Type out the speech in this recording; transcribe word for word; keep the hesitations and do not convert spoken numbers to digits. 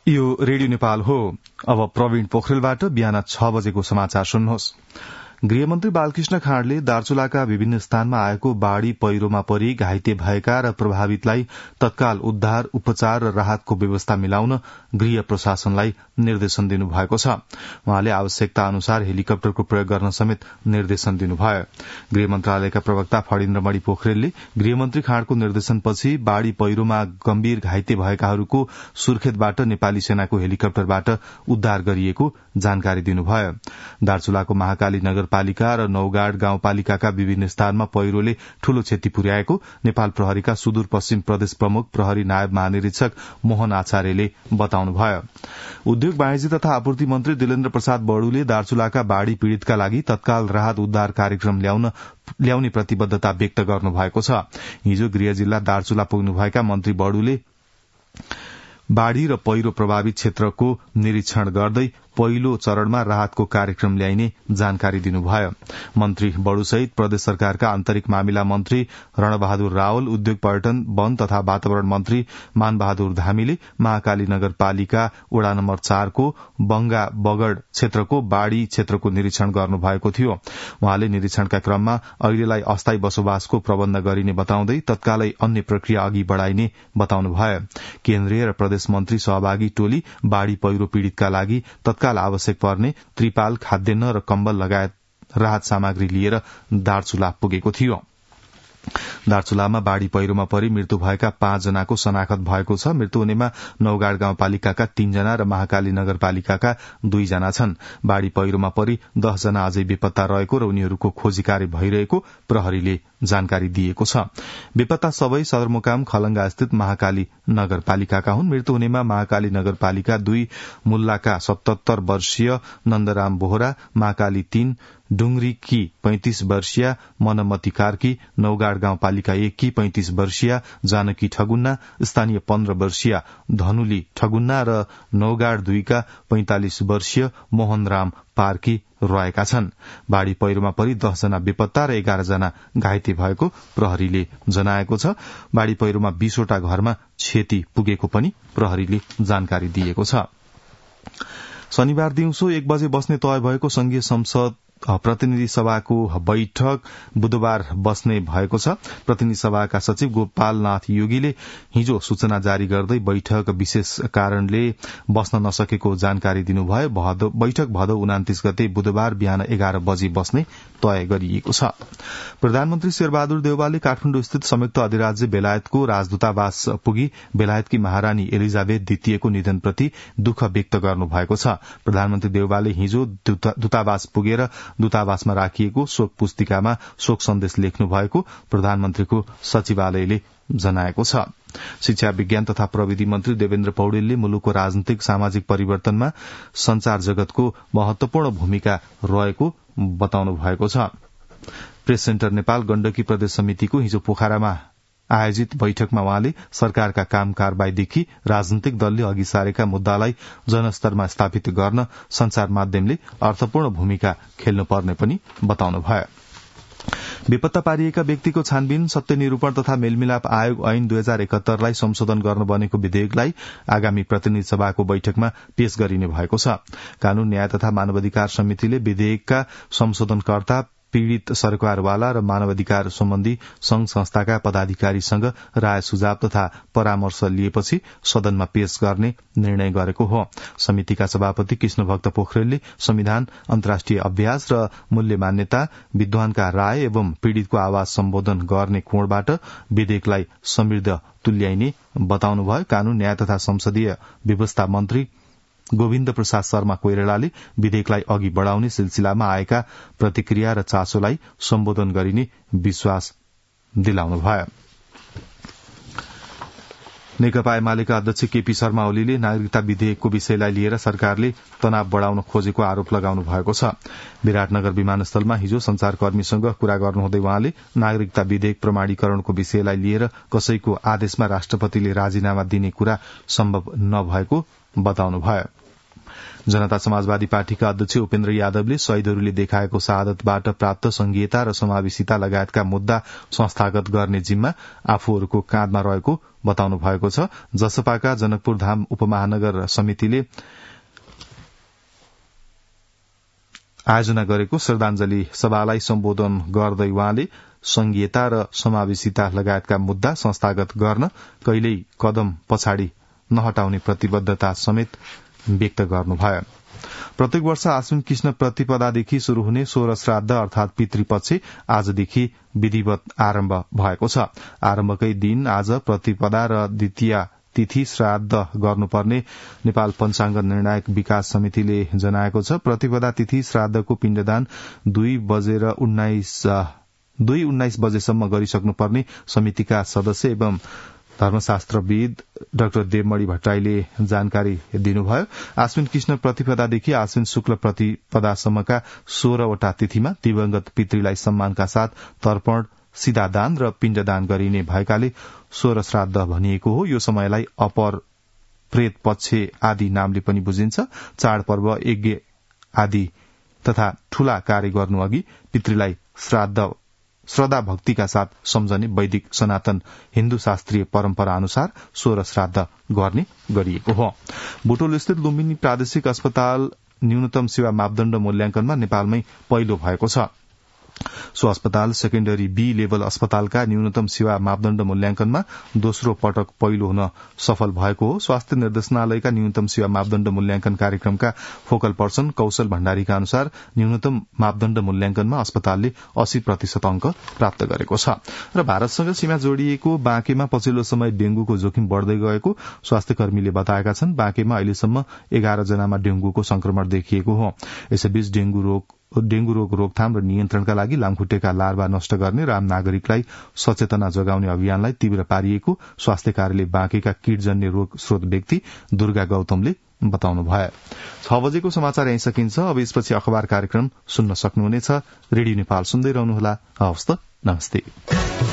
यो रेडियो नेपाल हो। अब प्रवीण पोखरेलबाट बिहान छ बजेको समाचार सुन्नुहोस्। गृहमन्त्री बालकृष्ण खाँडले दार्चुलाका विभिन्न स्थानमा आएको बाढ़ी पहिरोमा परि घाइते भएका र प्रभावितलाई तत्काल उद्धार उपचार र राहतको व्यवस्था मिलाउन गृह प्रशासनलाई निर्देशन दिनुभएको छ। उहाँले आवश्यकता अनुसार हेलिकप्टरको प्रयोग गर्न समेत निर्देशन दिनुभयो। गृह मन्त्रालयका प्रवक्ता फणिन्द्रमणि पोखरेलले गृहमन्त्री खाँडको निर्देशनपछि बाढ़ी पहिरोमा गम्भीर घाइते भएकाहरूको सुर्खेतबाट नेपाली सेनाको हेलिकप्टरबाट उद्धार गरिएको जानकारी दिनुभयो। दार्चुलाको महाकाली नगरपालिका र नौगाड़ गाउँपालिकाका विभिन्न स्थानमा पहिरोले ठूलो क्षति पुर्याएको नेपाल प्रहरीका सुदूरपश्चिम प्रदेश प्रमुख प्रहरी नायब महानिरीक्षक मोहन आचार्यले बताउनुभयो। उद्योग वाणिज्य तथा आपूर्ति मन्त्री दिलेन्द्र प्रसाद बड़ुले दार्चुलाका बाढ़ी पीड़ितका लागि तत्काल राहत उद्धार कार्यक्रम ल्याउन ल्याउने प्रतिबद्धता व्यक्त गर्नुभएको छ। हिजो गृह जिल्ला दार्चुला पुग्नुभएका मन्त्री बड़ुले बाढ़ी र पहिरो प्रभावित क्षेत्रको निरीक्षण गर्दै पहिलो चरणमा राहतको कार्यक्रम ल्याइने जानकारी दिनुभयो। मन्त्री बड़ुसहित प्रदेश सरकारका आन्तरिक मामिला मन्त्री रणबहादुर रावल, उद्योग पर्यटन वन तथा वातावरण मन्त्री मानबहादुर धामीले महाकाली नगरपालिका वडा नम्बर चारको बंगा बगड़ क्षेत्रको बाढ़ी क्षेत्रको निरीक्षण गर्नुभएको थियो। उहाँले निरीक्षणका क्रममा अहिलेलाई अस्थायी बसोबासको प्रबन्ध गरिने बताउँदै तत्कालै अन्य प्रक्रिया अघि बढ़ाइने बताउनुभयो। केन्द्रीय र प्रदेश मन्त्री सहभागी टोली बाढ़ी पहिरो पीड़ितका लागि तत्काल आवश्यक पर्ने त्रिपाल, खाद्यान्न र कम्बल लगायत राहत सामग्री लिएर दार्चुला पुगेको थियो। दार्चुलामा बाढ़ी पहिरोमा परि मृत्यु भएका पाँच जनाको शनाखत भएको छ। मृत्यु हुनेमा नौगाड़ गाउँपालिकाका तीनजना र महाकाली नगरपालिकाका दुईजना छन्। बाढ़ी पहिरोमा परि दस जना अझै बेपत्ता रहेको र उनीहरूको खोजी कार्य भइरहेको प्रहरीले जानकारी दिएको छ। बेपत्ता सबै सदरमुकाम खलंगा स्थित महाकाली नगरपालिकाका हुन्। मृत्यु हुनेमा महाकाली नगरपालिका दुई मुल्लाका सतहत्तर वर्षीय नन्दराम बोहरा, महाकाली तीन डुंगरीकी पैंतिस वर्षीय मनमती कार्की, नौगाड़ गाउँपालिका एक की पैंतिस वर्षीय जानकी ठगुन्ना, स्थानीय पन्ध्र वर्षीय धनुली ठगुन्ना र नौगाड़ दुईका पैंतालिस वर्षीय मोहनराम पार्की रहेका छन्। बाढ़ी पहिरोमा परि दस जना बेपत्ता र एघार जना घाइते भएको प्रहरीले जनाएको छ। बाढ़ी पहिरोमा बीसवटा घरमा क्षति पुगेको पनि प्रहरीले जानकारी दिएको छ। शनिबार दिउँसो एक बजे बस्ने तय भएको संघीय संसद प्रतिनिधि सभाको बैठक बुधबार बस्ने भएको छ। प्रतिनिधि सभाका सचिव गोपालनाथ योगीले हिजो सूचना जारी गर्दै बैठक विशेष कारणले बस्न नसकेको जानकारी दिनुभयो। बैठक भदौ उनातिस गते बुधबार बिहान एघार बजे बस्ने तय गरिएको छ। प्रधानमन्त्री शेरबहादुर देउवाले काठमाडौँ स्थित संयुक्त अधिराज्य बेलायतको राजदूतावास पुगी बेलायतकी महारानी एलिजाबेथ द्वितीयको निधनप्रति दुःख व्यक्त गर्नुभएको छ। प्रधानमन्त्री देउवाले हिजो दूतावास पुगेर दूतावासमा राखिएको शोक पुस्तिकामा शोक सन्देश लेख्नु भएको प्रधानमन्त्रीको सचिवालयले जनाएको छ। शिक्षा विज्ञान तथा प्रविधि मन्त्री देवेन्द्र पौडेलले मुलुकको राजनीतिक सामाजिक परिवर्तनमा संचार जगतको महत्वपूर्ण भूमिका रहेको बताउनु भएको छ। प्रेस सेन्टर नेपाल गण्डकी प्रदेश समितिको हिजो पोखरामा आयोजित बैठकमा उहाँले सरकारका काम कारबाहीदेखि राजनीतिक दलले अघि सारेका मुद्दालाई जनस्तरमा स्थापित गर्न संचार माध्यमले अर्थपूर्ण भूमिका खेल्नुपर्ने पनि बताउनुभयो। बेपत्ता पारिएका व्यक्तिको छानबिन, सत्य निरूपण तथा मेलमिलाप आयोग ऐन दुई हजार एकहत्तरलाई संशोधन गर्न बनेको विधेयकलाई आगामी प्रतिनिधि सभाको बैठकमा पेश गरिने भएको छ। कानून न्याय तथा मानवाधिकार समितिले विधेयकका संशोधनकर्ता, पीड़ित सरकारवाला र मानवाधिकार सम्बन्धी संघ संस्थाका पदाधिकारीसँग राय सुझाव तथा परामर्श लिएपछि सदनमा पेश गर्ने निर्णय गरेको हो। समितिका सभापति कृष्णभक्त पोखरेलले संविधान, अन्तर्राष्ट्रिय अभ्यास र मूल्य मान्यता, विद्वानका राय एवं पीड़ितको आवाज सम्बोधन गर्ने कोणबाट विधेयकलाई समृद्ध तुल्याइने बताउनुभयो। कानून न्याय तथा संसदीय व्यवस्था मन्त्री गोविन्द प्रसाद शर्मा कोइरालाले विधेयकलाई अघि बढ़ाउने सिलसिलामा आएका प्रतिक्रिया र चासोलाई सम्बोधन गरिने विश्वास दिलाउनुभयो। नेकपा एमालेका अध्यक्ष केपी शर्मा ओलीले नागरिकता विधेयकको विषयलाई लिएर सरकारले तनाव बढ़ाउन खोजेको आरोप लगाउनु भएको छ। विराटनगर विमानस्थलमा हिजो संचारकर्मीसँग कुरा गर्नुहुँदै उहाँले नागरिकता विधेयक प्रमाणीकरणको विषयलाई लिएर कसैको आदेशमा राष्ट्रपतिले राजीनामा दिने कुरा सम्भव नभएको बताउनुभयो। जनता समाजवादी पार्टीका अध्यक्ष उपेन्द्र यादवले शहीदहरूले देखाएको शहादतबाट प्राप्त संघीयता र समावेशिता लगायतका मुद्दा संस्थागत गर्ने जिम्मा आफूहरूको काँधमा रहेको बताउनु भएको छ। जसपाका जनकपुर धाम उपमहानगर समितिले आयोजना गरेको श्रद्धांजलि सभालाई सम्बोधन गर्दै उहाँले संघीयता र समावेशिता लगायतका मुद्दा संस्थागत गर्न कहिल्यै कदम पछाडि नहटाउने प्रतिबद्धता समेत व्यक्त गर्नुभयो। प्रत्येक वर्ष आश्विन कृष्ण प्रतिपदादेखि शुरू हुने सोह्र श्राद्ध अर्थात पितृपक्ष आजदेखि विधिवत आरम्भ भएको छ। आरम्भकै दिन आज प्रतिपदा र द्वितीय तिथि श्राद्ध गर्नुपर्ने नेपाल पञ्चाङ्ग निर्णायक विकास समितिले जनाएको छ। प्रतिपदा तिथि श्राद्धको पिण्डदान दुई बजेर उन्नाइस दुई उन्नाइस बजेसम्म गरिसक्नुपर्ने समितिका सदस्य एवं धर्मशास्त्रविद डाक्टर देवमणि भट्टराईले जानकारी दिनुभयो। आश्विन कृष्ण प्रतिपदादेखि आश्विन शुक्ल प्रतिपदासम्मका सोह्रवटा तिथिमा दिवंगत पितृलाई सम्मानका साथ तर्पण, सिधादान र पिण्डदान गरिने भएकाले सोह्र श्राद्ध भनिएको हो। यो समयलाई अपर प्रेत पक्ष आदि नामले पनि बुझिन्छ। चाडपर्व, यज्ञ आदि तथा ठूला कार्य गर्नु अघि पितृलाई श्राद्ध श्रद्धा भक्तिका साथ सम्झने वैदिक सनातन हिन्दू शास्त्रीय परम्परा अनुसार सोह्र श्राद्ध गर्ने गरिएको हो। बुटोल स्थित लुम्बिनी प्रादेशिक अस्पताल न्यूनतम सेवा मापदण्ड मूल्याङ्कनमा नेपालमै पहिलो भएको छ। सो अस्पताल सेकेन्डरी बी लेभल अस्पतालका न्यूनतम सेवा मापदण्ड मूल्याङ्कनमा दोस्रो पटक पहिलो हुन सफल भएको हो। स्वास्थ्य निर्देशनालयका न्यूनतम सेवा मापदण्ड मूल्याङ्कन कार्यक्रमका फोकल पर्सन कौशल भण्डारीका अनुसार न्यूनतम मापदण्ड मूल्याङ्कनमा अस्पतालले अस्सी प्रतिशत अंक प्राप्त गरेको छ। र भारतसँग सीमा जोडिएको बाँकेमा पछिल्लो समय डेंगूको जोखिम बढ़दै गएको स्वास्थ्य कर्मीले बताएका छन्। बाँकेमा अहिलेसम्म एघार जनामा डेंगूको संक्रमण देखिएको हो। यसैबीच डेंगू रोग डेंगू रोग रोकथाम र नियन्त्रणका लागि लामखुट्टेका लार्वा नष्ट गर्ने र आम नागरिकलाई सचेतना जगाउने अभियानलाई तीव्र पारिएको स्वास्थ्य कार्यालय बाँकेका कीटजन्य रोग स्रोत व्यक्ति दुर्गा गौतमले बताउनुभयो। छ बजेको समाचार यही सकिन्छ। अब यसपछि अखबार कार्यक्रम सुन्न सक्नुहुनेछ। रेडियो नेपाल सुन्दै रहनुहोला। हवस् त, नमस्ते।